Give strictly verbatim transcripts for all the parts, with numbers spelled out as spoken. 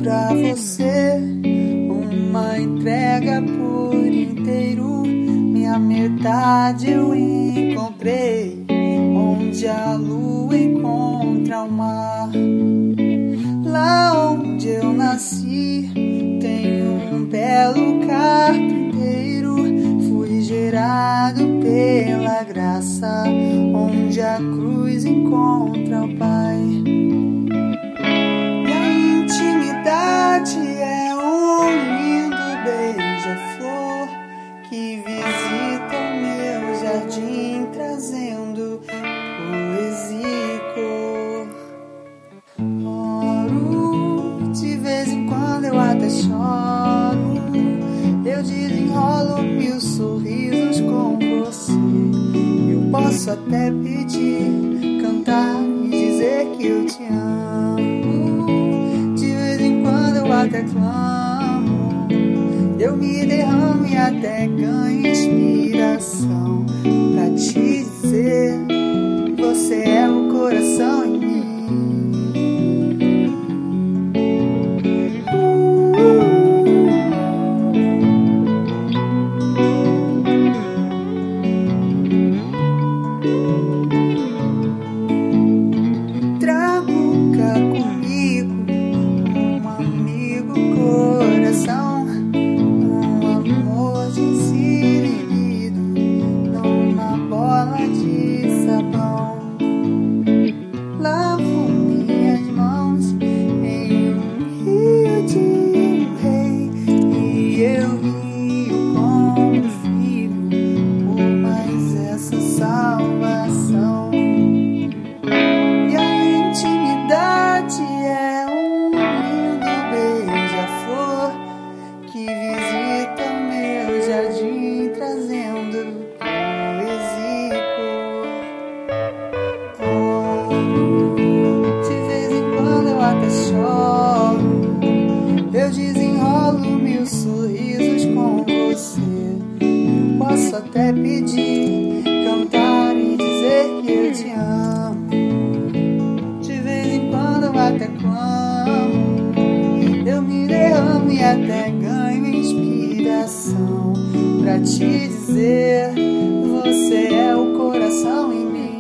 pra você, uma entrega por inteiro. Minha metade eu encontrei, onde a lua encontra o mar. Lá onde eu nasci tem um belo carpinteiro. Fui gerado pela graça, onde a cruz encontra o Pai. E a intimidade é um lindo beija-flor que visita o meu jardim, trazendo poesia e cor. Oro, de vez em quando eu até choro, eu desenrolo mil sorrisos com você. Eu posso até pedir, cantar e dizer que eu te amo. De vez em quando eu até clamo, eu me derramo e até ganho inspiração pra te dizer, você é o coração em mim. Trago cá comigo um amigo coração, um amor desinhibido numa bola de sabão. Lavo minhas mãos em um rio de um rei, e eu rio como um filho por mais essa salvação. E a intimidade é um lindo beija-flor que visita o meu jardim, trazendo poesia e cor. De vez em quando eu até choro, eu desenrolo mil sorrisos com você. Eu posso até pedir, cantar e dizer que eu te amo. De vez em quando eu até clamo, eu me derramo e até ganho inspiração pra te dizer, você é o coração em mim.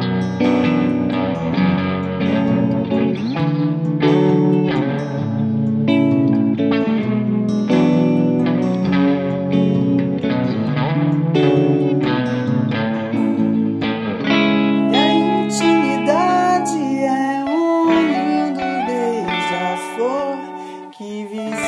E a intimidade é um lindo beija-flor que visita